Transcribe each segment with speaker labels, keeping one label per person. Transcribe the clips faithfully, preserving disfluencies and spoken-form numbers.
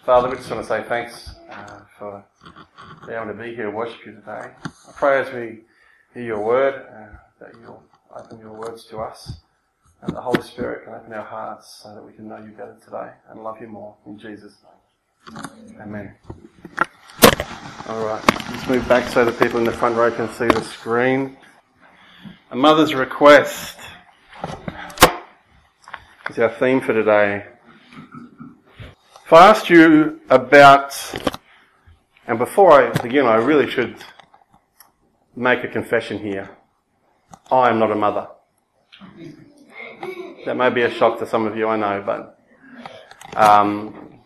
Speaker 1: Father, we just want to say thanks uh, for being able to be here and worship you today. I pray as we hear your word, uh, that you'll open your words to us, and the Holy Spirit can open our hearts so that we can know you better today and love you more. In Jesus' name. Amen. All right, let's move back so that people in the front row can see the screen. A mother's request is our theme for today. If I asked you about, and before I begin, I really should make a confession here. I am not a mother. That may be a shock to some of you, I know, but um,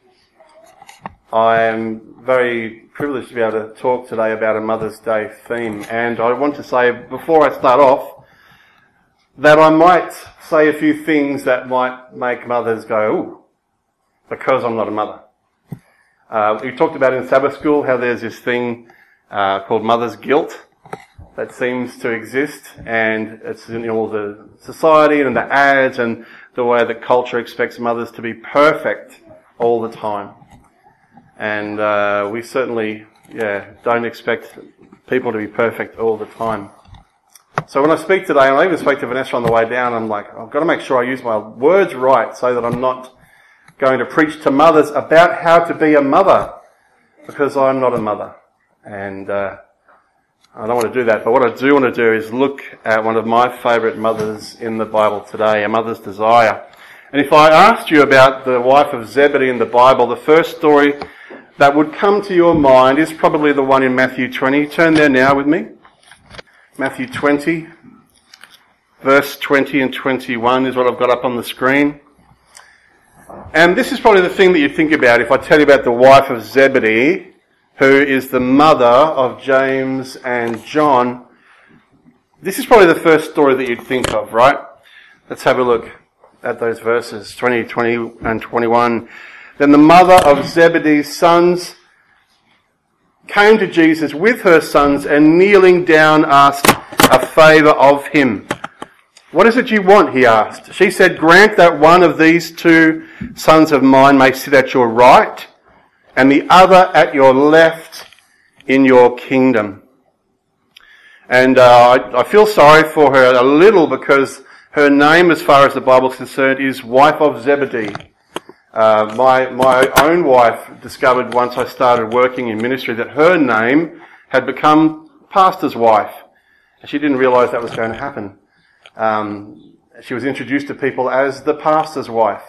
Speaker 1: I am very privileged to be able to talk today about a Mother's Day theme. And I want to say, before I start off, that I might say a few things that might make mothers go, ooh, because I'm not a mother. Uh, we talked about in Sabbath school how there's this thing uh, called mother's guilt that seems to exist, and it's in all the society and the ads and the way that culture expects mothers to be perfect all the time. And uh, we certainly, yeah, don't expect people to be perfect all the time. So when I speak today, and I even spoke to Vanessa on the way down, I'm like, I've got to make sure I use my words right so that I'm not going to preach to mothers about how to be a mother, because I'm not a mother. And uh, I don't want to do that. But what I do want to do is look at one of my favourite mothers in the Bible today, a mother's desire. And if I asked you about the wife of Zebedee in the Bible, the first story that would come to your mind is probably the one in Matthew twenty. Turn there now with me. Matthew twenty, verse twenty and twenty-one is what I've got up on the screen. And this is probably the thing that you think about if I tell you about the wife of Zebedee, who is the mother of James and John. This is probably the first story that you'd think of, right? Let's have a look at those verses, twenty, twenty and twenty-one. Then the mother of Zebedee's sons came to Jesus with her sons and kneeling down asked a favour of him. What is it you want? He asked. She said, grant that one of these two sons of mine may sit at your right and the other at your left in your kingdom. And uh, I, I feel sorry for her a little because her name, as far as the Bible is concerned, is wife of Zebedee. Uh, my, my own wife discovered once I started working in ministry that her name had become pastor's wife. And she didn't realise that was going to happen. Um, she was introduced to people as the pastor's wife,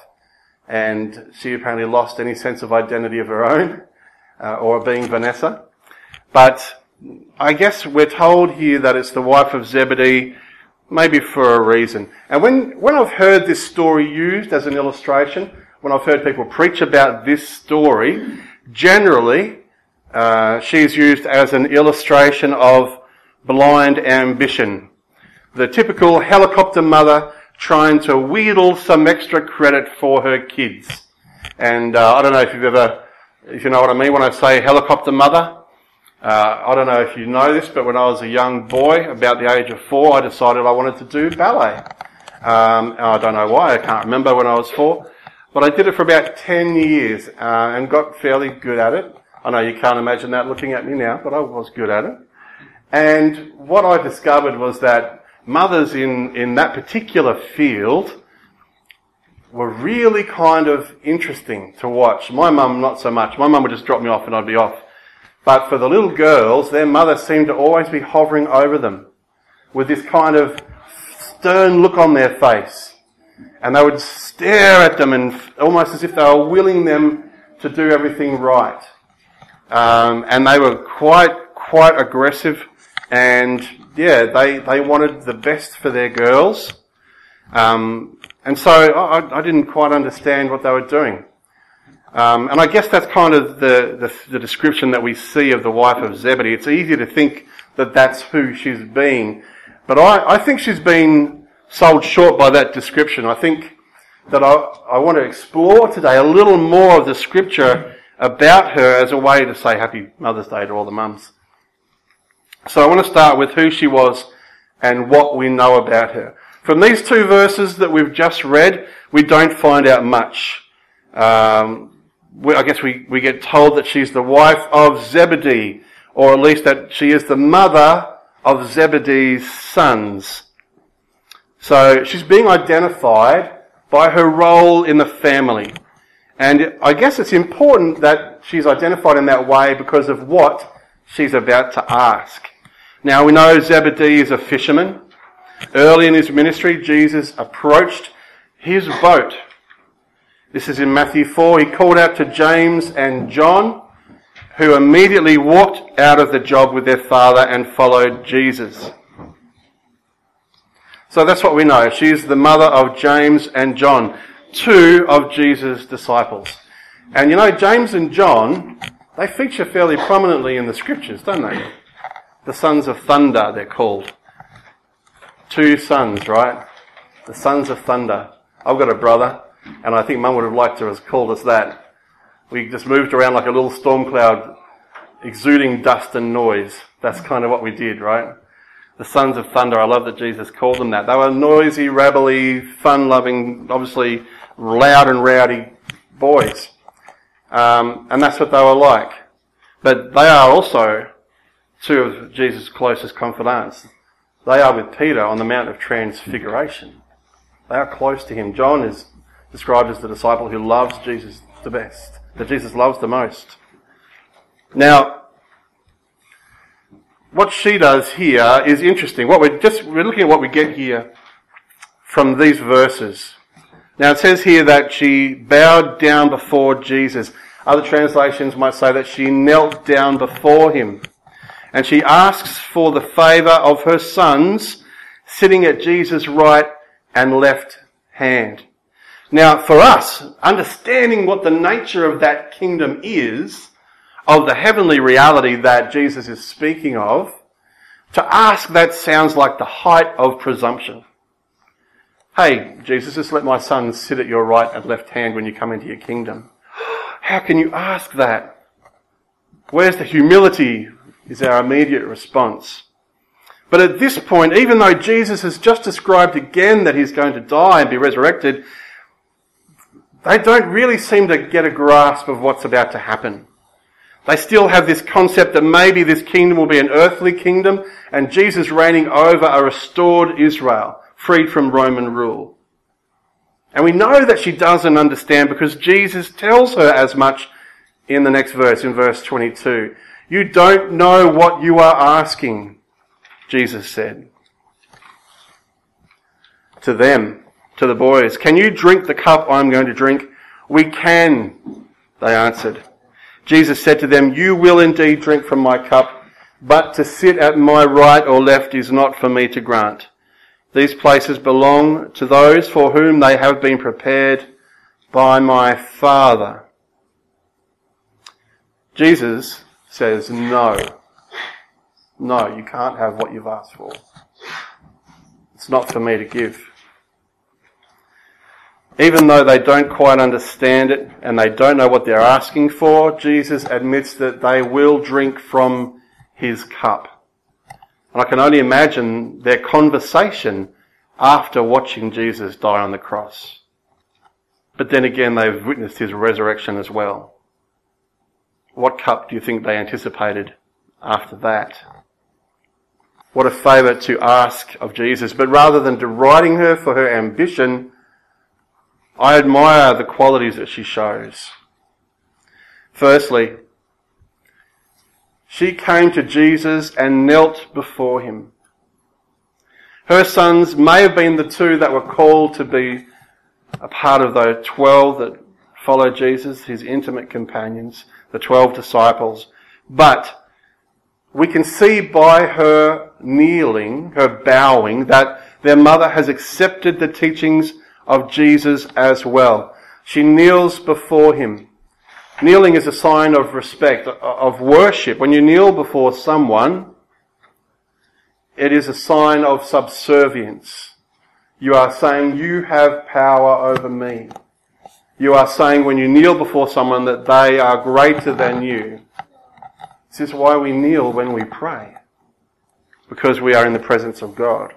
Speaker 1: and she apparently lost any sense of identity of her own, uh, or being Vanessa. But I guess we're told here that it's the wife of Zebedee, maybe for a reason. And when, when I've heard this story used as an illustration, when I've heard people preach about this story, generally, uh, she's used as an illustration of blind ambition. The typical helicopter mother trying to wheedle some extra credit for her kids. And uh, I don't know if you've ever, if you know what I mean when I say helicopter mother. Uh, I don't know if you know this, but when I was a young boy, about the age of four, I decided I wanted to do ballet. Um, I don't know why, I can't remember when I was four. But I did it for about ten years uh, and got fairly good at it. I know you can't imagine that looking at me now, but I was good at it. And what I discovered was that mothers in, in that particular field were really kind of interesting to watch. My mum, not so much. My mum would just drop me off and I'd be off. But for the little girls, their mother seemed to always be hovering over them with this kind of stern look on their face. And they would stare at them and almost as if they were willing them to do everything right. Um, and they were quite, quite aggressive. And yeah, they, they wanted the best for their girls. Um, and so I, I didn't quite understand what they were doing. Um, and I guess that's kind of the, the, the description that we see of the wife of Zebedee. It's easy to think that that's who she's been. But I, I think she's been sold short by that description. I think that I, I want to explore today a little more of the scripture about her as a way to say Happy Mother's Day to all the mums. So I want to start with who she was and what we know about her. From these two verses that we've just read, we don't find out much. Um, we, I guess we, we get told that she's the wife of Zebedee, or at least that she is the mother of Zebedee's sons. So she's being identified by her role in the family. And I guess it's important that she's identified in that way because of what she's about to ask. Now we know Zebedee is a fisherman. Early in his ministry, Jesus approached his boat. This is in Matthew four. He called out to James and John, who immediately walked out of the job with their father and followed Jesus. So that's what we know. She's the mother of James and John, two of Jesus' disciples. And you know, James and John, they feature fairly prominently in the scriptures, don't they? The sons of thunder, they're called. Two sons, right? The sons of thunder. I've got a brother, and I think Mum would have liked to have called us that. We just moved around like a little storm cloud, exuding dust and noise. That's kind of what we did, right? The sons of thunder. I love that Jesus called them that. They were noisy, rabbly, fun-loving, obviously loud and rowdy boys. Um, and that's what they were like. But they are also two of Jesus' closest confidants. They are with Peter on the Mount of Transfiguration. They are close to him. John is described as the disciple who loves Jesus the best, that Jesus loves the most. Now, what she does here is interesting. What we're just we're looking at what we get here from these verses. Now it says here that she bowed down before Jesus. Other translations might say that she knelt down before him. And she asks for the favour of her sons sitting at Jesus' right and left hand. Now for us, understanding what the nature of that kingdom is, of the heavenly reality that Jesus is speaking of, to ask that sounds like the height of presumption. Hey, Jesus, just let my sons sit at your right and left hand when you come into your kingdom. How can you ask that? Where's the humility? Is our immediate response. But at this point, even though Jesus has just described again that he's going to die and be resurrected, they don't really seem to get a grasp of what's about to happen. They still have this concept that maybe this kingdom will be an earthly kingdom and Jesus reigning over a restored Israel, freed from Roman rule. And we know that she doesn't understand because Jesus tells her as much in the next verse, in verse twenty-two. You don't know what you are asking, Jesus said. To them, to the boys, can you drink the cup I'm going to drink? We can, they answered. Jesus said to them, you will indeed drink from my cup, but to sit at my right or left is not for me to grant. These places belong to those for whom they have been prepared by my Father. Jesus says, no. No, you can't have what you've asked for. It's not for me to give. Even though they don't quite understand it and they don't know what they're asking for, Jesus admits that they will drink from his cup. And I can only imagine their conversation after watching Jesus die on the cross. But then again, they've witnessed his resurrection as well. What cup do you think they anticipated after that? What a favour to ask of Jesus. But rather than deriding her for her ambition, I admire the qualities that she shows. Firstly, she came to Jesus and knelt before him. Her sons may have been the two that were called to be a part of the twelve that followed Jesus, his intimate companions, the twelve disciples. But we can see by her kneeling, her bowing, that their mother has accepted the teachings of Jesus as well. She kneels before him. Kneeling is a sign of respect, of worship. When you kneel before someone, it is a sign of subservience. You are saying, you have power over me. You are saying when you kneel before someone that they are greater than you. This is why we kneel when we pray, because we are in the presence of God.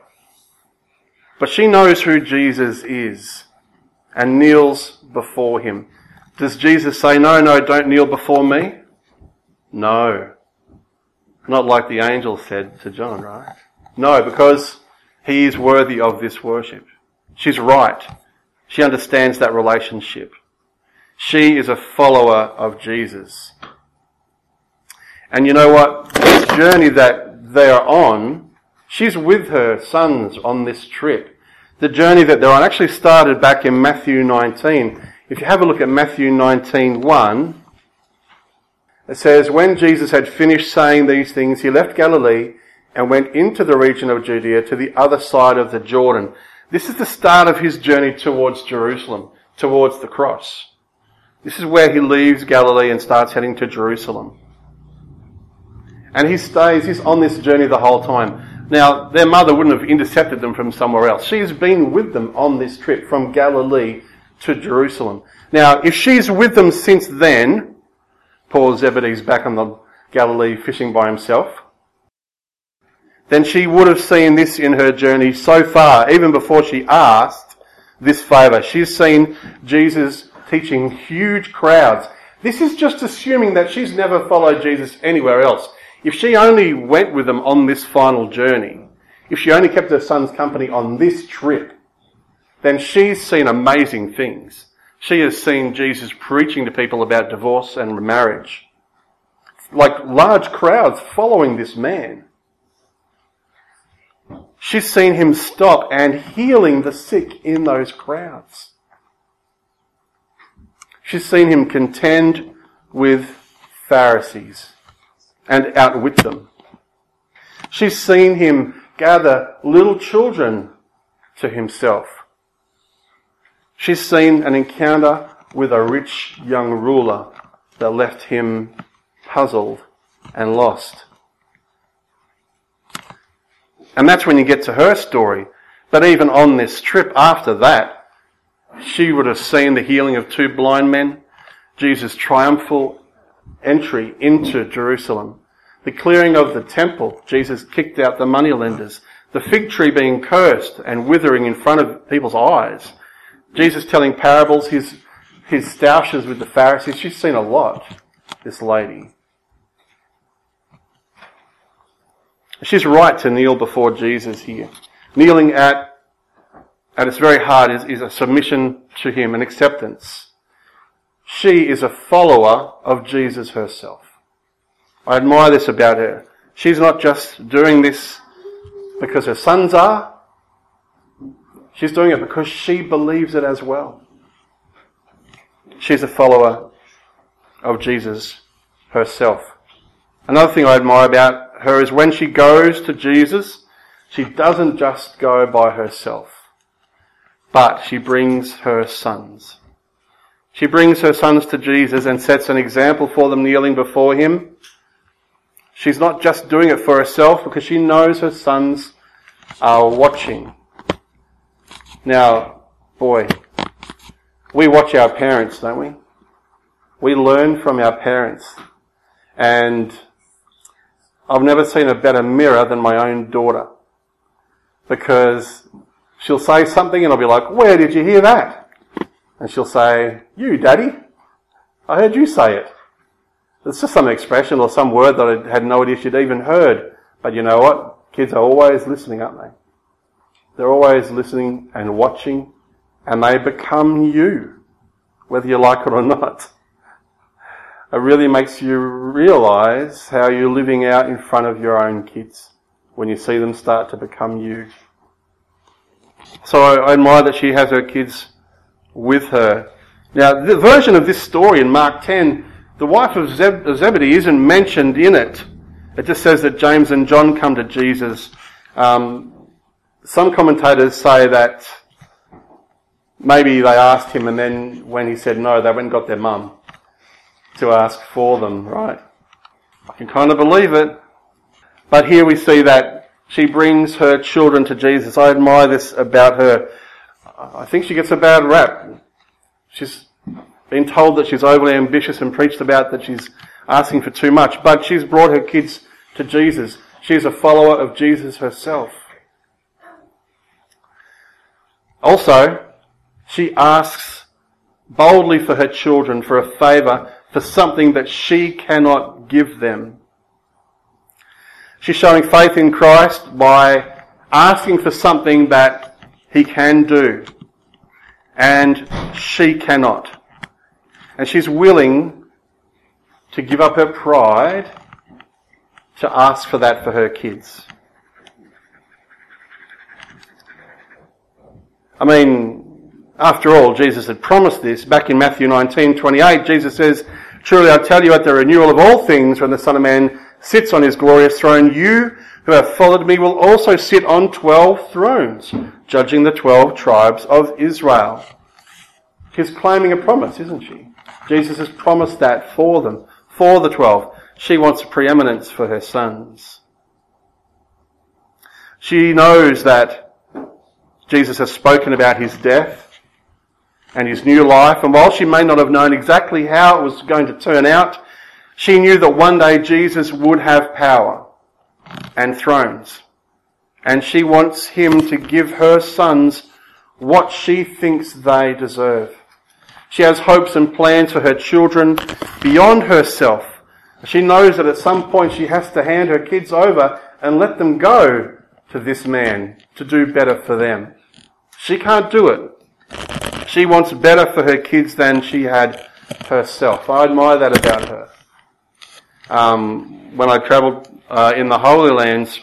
Speaker 1: But she knows who Jesus is and kneels before him. Does Jesus say, no, no, don't kneel before me? No. Not like the angel said to John, right? No, because he is worthy of this worship. She's right. She understands that relationship. She is a follower of Jesus. And you know what? This journey that they are on, she's with her sons on this trip. The journey that they're on actually started back in Matthew nineteen. If you have a look at Matthew nineteen one, it says, when Jesus had finished saying these things, he left Galilee and went into the region of Judea to the other side of the Jordan. This is the start of his journey towards Jerusalem, towards the cross. This is where he leaves Galilee and starts heading to Jerusalem. And he stays, he's on this journey the whole time. Now, their mother wouldn't have intercepted them from somewhere else. She's been with them on this trip from Galilee to Jerusalem. Now, if she's with them since then, Paul Zebedee's back on the Galilee fishing by himself, then she would have seen this in her journey so far, even before she asked this favour. She's seen Jesus teaching huge crowds. This is just assuming that she's never followed Jesus anywhere else. If she only went with them on this final journey, if she only kept her son's company on this trip, then she's seen amazing things. She has seen Jesus preaching to people about divorce and marriage. Like large crowds following this man. She's seen him stop and healing the sick in those crowds. She's seen him contend with Pharisees and outwit them. She's seen him gather little children to himself. She's seen an encounter with a rich young ruler that left him puzzled and lost. And that's when you get to her story. But even on this trip after that, she would have seen the healing of two blind men, Jesus' triumphal entry into Jerusalem, the clearing of the temple, Jesus kicked out the moneylenders, the fig tree being cursed and withering in front of people's eyes, Jesus telling parables, his his stoushes with the Pharisees. She's seen a lot, this lady. She's right to kneel before Jesus here. Kneeling at, at its very heart is, is a submission to him, an acceptance. She is a follower of Jesus herself. I admire this about her. She's not just doing this because her sons are. She's doing it because she believes it as well. She's a follower of Jesus herself. Another thing I admire about her is when she goes to Jesus, she doesn't just go by herself, but she brings her sons. She brings her sons to Jesus and sets an example for them kneeling before him. She's not just doing it for herself because she knows her sons are watching. Now, boy, we watch our parents, don't we? We learn from our parents. And I've never seen a better mirror than my own daughter. Because she'll say something and I'll be like, where did you hear that? And she'll say, you, Daddy. I heard you say it. It's just some expression or some word that I had no idea she'd even heard. But you know what? Kids are always listening, aren't they? They're always listening and watching, and they become you, whether you like it or not. It really makes you realise how you're living out in front of your own kids when you see them start to become you. So I admire that she has her kids with her. Now, the version of this story in Mark ten, the wife of Zebedee isn't mentioned in it. It just says that James and John come to Jesus. Um, some commentators say that maybe they asked him, and then when he said no, they went and got their mum to ask for them, right? I can kind of believe it. But here we see that she brings her children to Jesus. I admire this about her. I think she gets a bad rap. She's been told that she's overly ambitious and preached about that she's asking for too much. But she's brought her kids to Jesus. She's a follower of Jesus herself. Also, she asks boldly for her children, for a favour, for something that she cannot give them. She's showing faith in Christ by asking for something that he can do, and she cannot. And she's willing to give up her pride to ask for that for her kids. I mean, after all, Jesus had promised this. Back in Matthew nineteen twenty-eight, Jesus says, "Truly I tell you, at the renewal of all things, when the Son of Man sits on his glorious throne, you who have followed me will also sit on twelve thrones, judging the twelve tribes of Israel." She's claiming a promise, isn't she? Jesus has promised that for them, for the twelve. She wants preeminence for her sons. She knows that Jesus has spoken about his death and his new life, and while she may not have known exactly how it was going to turn out, she knew that one day Jesus would have power and thrones, and she wants him to give her sons what she thinks they deserve. She has hopes and plans for her children beyond herself. She knows that at some point she has to hand her kids over and let them go to this man to do better for them. She can't do it. She wants better for her kids than she had herself. I admire that about her. Um, when I travelled uh, in the Holy Lands,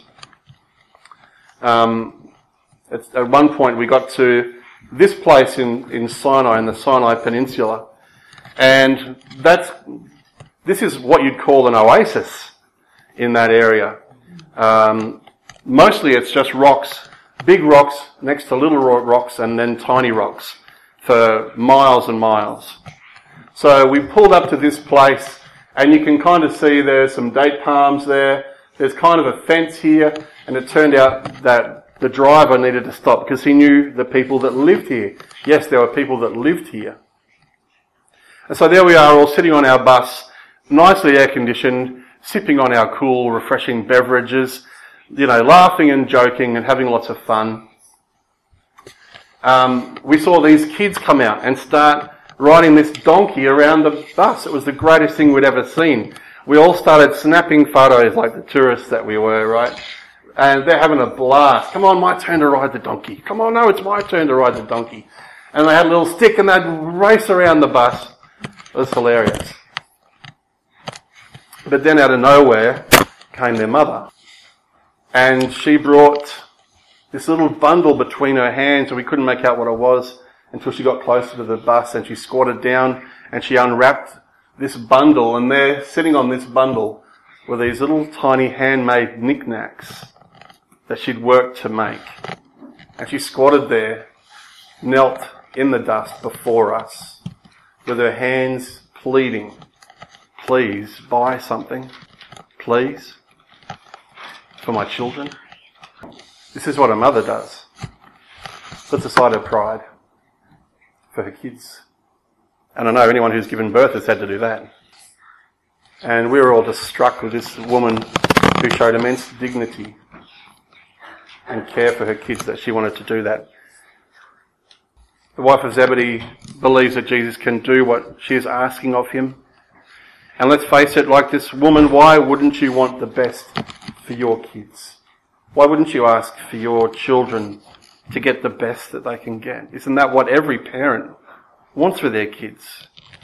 Speaker 1: um, at, at one point we got to this place in, in Sinai, in the Sinai Peninsula, and that's this is what you'd call an oasis in that area. Um, mostly it's just rocks, big rocks next to little rocks, and then tiny rocks for miles and miles. So we pulled up to this place, and you can kind of see there's some date palms there. There's kind of a fence here, and it turned out that the driver needed to stop because he knew the people that lived here. Yes, there were people that lived here. And so there we are, all sitting on our bus, nicely air-conditioned, sipping on our cool, refreshing beverages, you know, laughing and joking and having lots of fun. Um, we saw these kids come out and start riding this donkey around the bus. It was the greatest thing we'd ever seen. We all started snapping photos like the tourists that we were, right? And they're having a blast. Come on, my turn to ride the donkey. Come on, no, it's my turn to ride the donkey. And they had a little stick and they'd race around the bus. It was hilarious. But then out of nowhere came their mother. And she brought this little bundle between her hands, and we couldn't make out what it was until she got closer to the bus, and she squatted down and she unwrapped this bundle, and there, sitting on this bundle, were these little tiny handmade knickknacks that she'd worked to make. And she squatted there, knelt in the dust before us, with her hands pleading, "Please buy something, please, for my children." This is what a mother does. Puts aside her pride for her kids. And I know anyone who's given birth has had to do that. And we were all just struck with this woman who showed immense dignity and care for her kids, that she wanted to do that. The wife of Zebedee believes that Jesus can do what she is asking of him. And let's face it, like this woman, why wouldn't you want the best for your kids? Why wouldn't you ask for your children to get the best that they can get? Isn't that what every parent wants for their kids?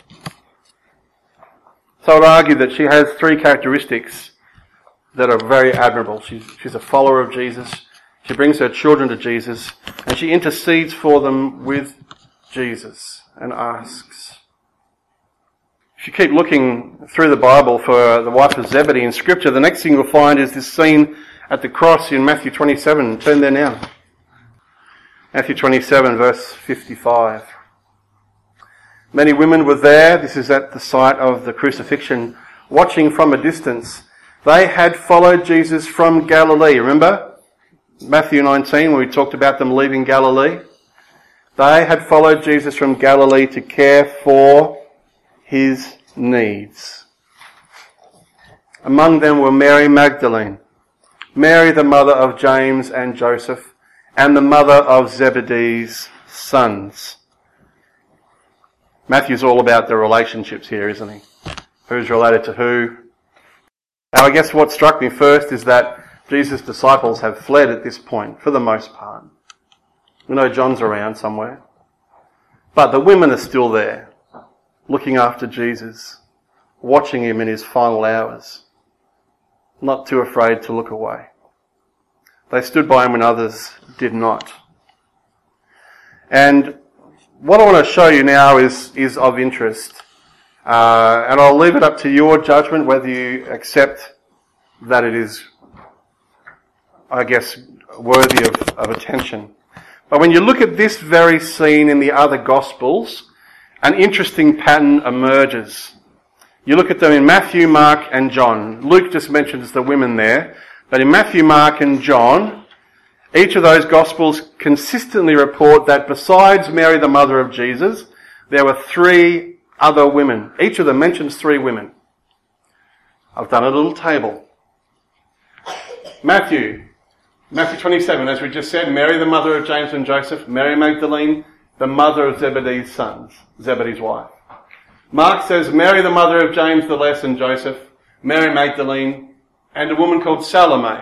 Speaker 1: So I would argue that she has three characteristics that are very admirable. She's, she's a follower of Jesus. She brings her children to Jesus, and she intercedes for them with Jesus and asks. If you keep looking through the Bible for the wife of Zebedee in Scripture, the next thing you'll find is this scene at the cross in Matthew twenty-seven. Turn there now. Matthew twenty-seven, verse fifty-five. Many women were there. This is at the site of the crucifixion, watching from a distance. They had followed Jesus from Galilee. Remember Matthew nineteen, when we talked about them leaving Galilee? They had followed Jesus from Galilee to care for his needs. Among them were Mary Magdalene, Mary the mother of James and Joseph, and the mother of Zebedee's sons. Matthew's all about the relationships here, isn't he? Who's related to who? Now, I guess what struck me first is that Jesus' disciples have fled at this point, for the most part. We know John's around somewhere. But the women are still there, looking after Jesus, watching him in his final hours, not too afraid to look away. They stood by him when others did not. And what I want to show you now is, is of interest. Uh, and I'll leave it up to your judgment whether you accept that it is, I guess, worthy of, of attention. But when you look at this very scene in the other Gospels, an interesting pattern emerges. You look at them in Matthew, Mark and John. Luke just mentions the women there. But in Matthew, Mark and John, each of those Gospels consistently report that besides Mary, the mother of Jesus, there were three other women. Each of them mentions three women. I've done a little table. Matthew, Matthew twenty-seven, as we just said, Mary, the mother of James and Joseph, Mary Magdalene, the mother of Zebedee's sons, Zebedee's wife. Mark says Mary, the mother of James the Less and Joseph, Mary Magdalene, and a woman called Salome.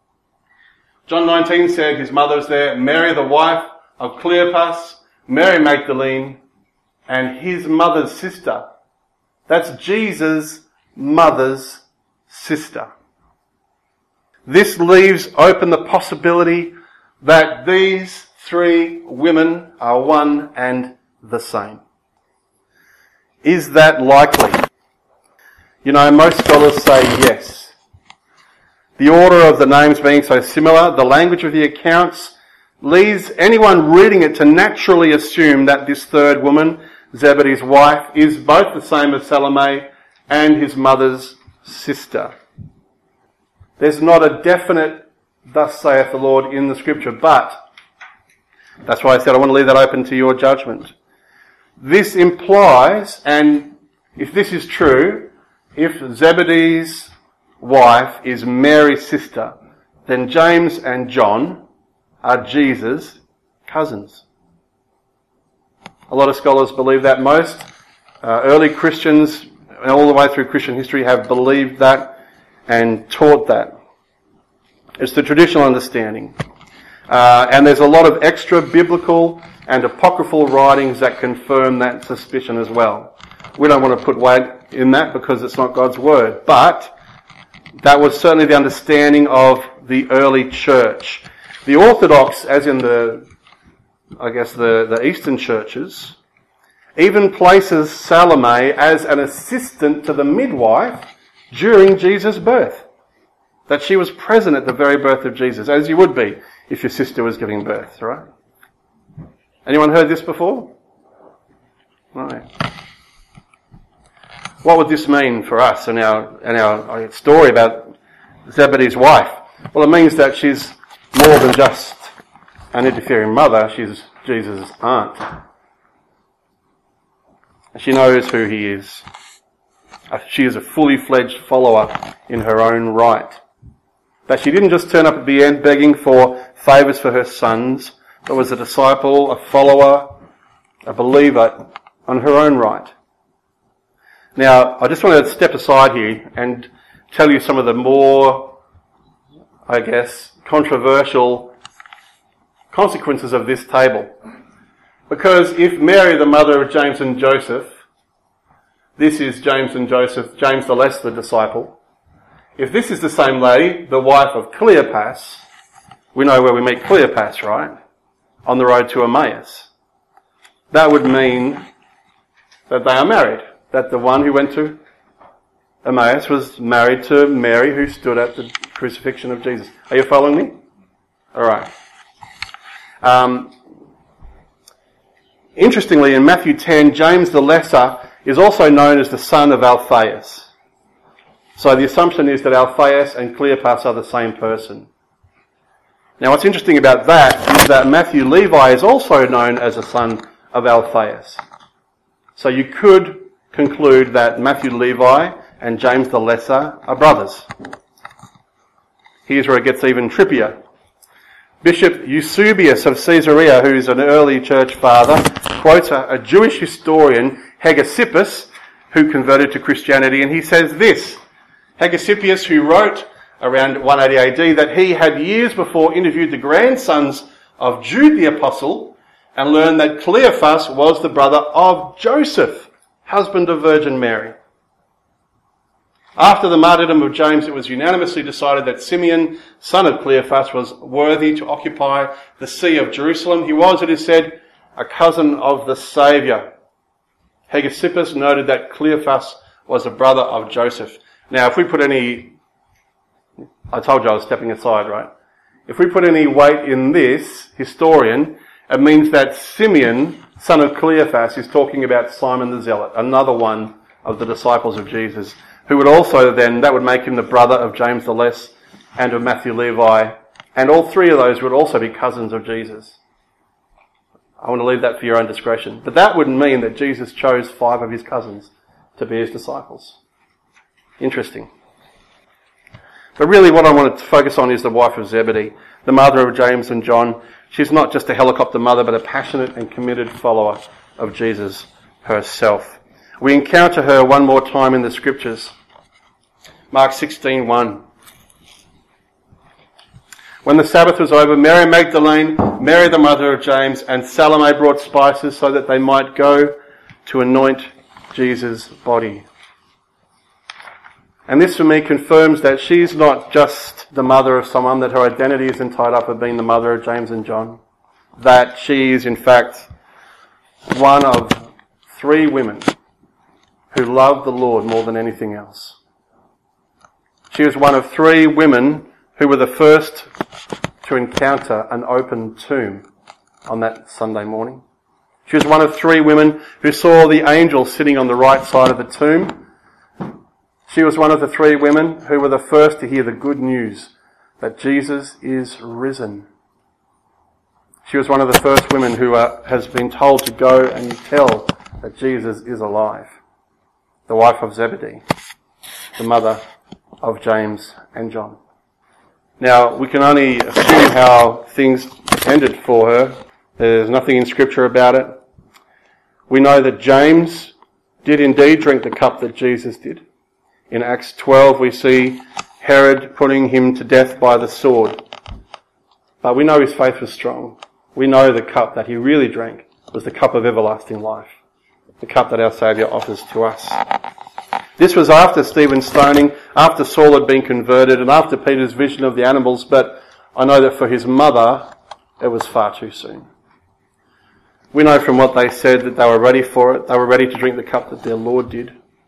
Speaker 1: John nineteen said his mother's there, Mary, the wife of Cleopas, Mary Magdalene, and his mother's sister. That's Jesus' mother's sister. This leaves open the possibility that these three women are one and the same. Is that likely? You know, most scholars say yes. The order of the names being so similar, the language of the accounts leads anyone reading it to naturally assume that this third woman, Zebedee's wife, is both the same as Salome and his mother's sister. There's not a definite, thus saith the Lord, in the scripture, but that's why I said I want to leave that open to your judgment. This implies, and if this is true, if Zebedee's wife is Mary's sister, then James and John are Jesus' cousins. A lot of scholars believe that. Most uh, early Christians, and all the way through Christian history, have believed that and taught that. It's the traditional understanding. Uh, and there's a lot of extra biblical and apocryphal writings that confirm that suspicion as well. We don't want to put weight in that because it's not God's word. But that was certainly the understanding of the early church. The Orthodox, as in the, I guess the, the Eastern churches, even places Salome as an assistant to the midwife during Jesus' birth. That she was present at the very birth of Jesus, as you would be if your sister was giving birth, right? Anyone heard this before? Right. What would this mean for us and our, and our story about Zebedee's wife? Well, it means that she's more than just an interfering mother. She's Jesus' aunt. She knows who he is. She is a fully fledged follower in her own right. That she didn't just turn up at the end begging for favours for her sons, but was a disciple, a follower, a believer on her own right. Now, I just want to step aside here and tell you some of the more, I guess, controversial consequences of this table. Because if Mary, the mother of James and Joseph, this is James and Joseph, James the Less, the disciple, if this is the same lady, the wife of Cleopas, we know where we meet Cleopas, right? On the road to Emmaus. That would mean that they are married. That the one who went to Emmaus was married to Mary, who stood at the crucifixion of Jesus. Are you following me? All right. Um, interestingly, in Matthew ten, James the Lesser is also known as the son of Alphaeus. So the assumption is that Alphaeus and Cleopas are the same person. Now what's interesting about that is that Matthew Levi is also known as a son of Alphaeus. So you could conclude that Matthew Levi and James the Lesser are brothers. Here's where it gets even trippier. Bishop Eusebius of Caesarea, who is an early church father, quotes a, a Jewish historian Hegesippus, who converted to Christianity, and he says this. Hegesippus, who wrote around one eighty A D, that he had years before interviewed the grandsons of Jude the Apostle and learned that Cleophas was the brother of Joseph, husband of Virgin Mary. After the martyrdom of James, it was unanimously decided that Simeon, son of Cleophas, was worthy to occupy the see of Jerusalem. He was, it is said, a cousin of the Saviour. Hegesippus noted that Cleophas was a brother of Joseph. Now, if we put any... I told you I was stepping aside, right? If we put any weight in this historian, it means that Simeon, son of Cleophas, is talking about Simon the Zealot, another one of the disciples of Jesus, who would also then, that would make him the brother of James the Less and of Matthew Levi, and all three of those would also be cousins of Jesus. I want to leave that for your own discretion. But that would mean that Jesus chose five of his cousins to be his disciples. Interesting. But really what I wanted to focus on is the wife of Zebedee, the mother of James and John. She's not just a helicopter mother, but a passionate and committed follower of Jesus herself. We encounter her one more time in the scriptures. Mark sixteen one. When the Sabbath was over, Mary Magdalene, Mary the mother of James, and Salome brought spices so that they might go to anoint Jesus' body. And this for me confirms that she's not just the mother of someone, that her identity isn't tied up with being the mother of James and John. That she is in fact one of three women who loved the Lord more than anything else. She was one of three women who were the first to encounter an open tomb on that Sunday morning. She was one of three women who saw the angel sitting on the right side of the tomb. She was one of the three women who were the first to hear the good news that Jesus is risen. She was one of the first women who uh, has been told to go and tell that Jesus is alive. The wife of Zebedee, the mother of James and John. Now, we can only assume how things ended for her. There's nothing in Scripture about it. We know that James did indeed drink the cup that Jesus did. In Acts twelve, we see Herod putting him to death by the sword. But we know his faith was strong. We know the cup that he really drank was the cup of everlasting life, the cup that our Saviour offers to us. This was after Stephen's stoning, after Saul had been converted, and after Peter's vision of the animals, but I know that for his mother, it was far too soon. We know from what they said that they were ready for it. They were ready to drink the cup that their Lord did.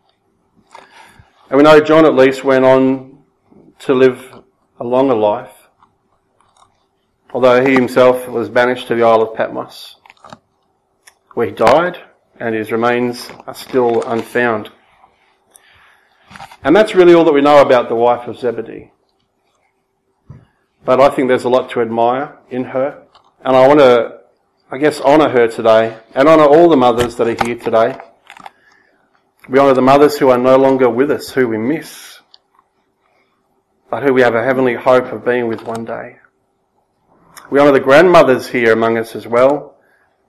Speaker 1: And we know John at least went on to live a longer life, although he himself was banished to the Isle of Patmos, where he died, and his remains are still unfound. And that's really all that we know about the wife of Zebedee. But I think there's a lot to admire in her. And I want to, I guess, honour her today and honour all the mothers that are here today. We honour the mothers who are no longer with us, who we miss, but who we have a heavenly hope of being with one day. We honour the grandmothers here among us as well.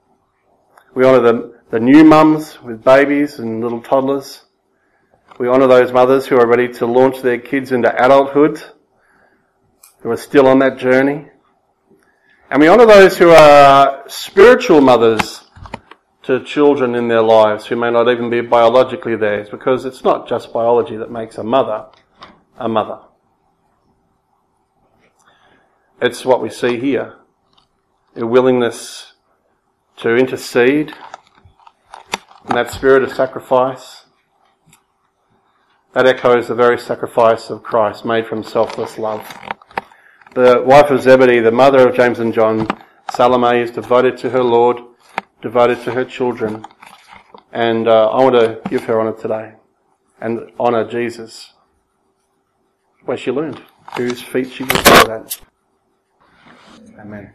Speaker 1: We honour the, the new mums with babies and little toddlers. We honour those mothers who are ready to launch their kids into adulthood, who are still on that journey. And we honour those who are spiritual mothers to children in their lives, who may not even be biologically theirs, because it's not just biology that makes a mother a mother. It's what we see here, a willingness to intercede in that spirit of sacrifice. That echoes the very sacrifice of Christ made from selfless love. The wife of Zebedee, the mother of James and John, Salome, is devoted to her Lord, devoted to her children. And uh, I want to give her honour today and honour Jesus, where she learned, whose feet she was at. Amen.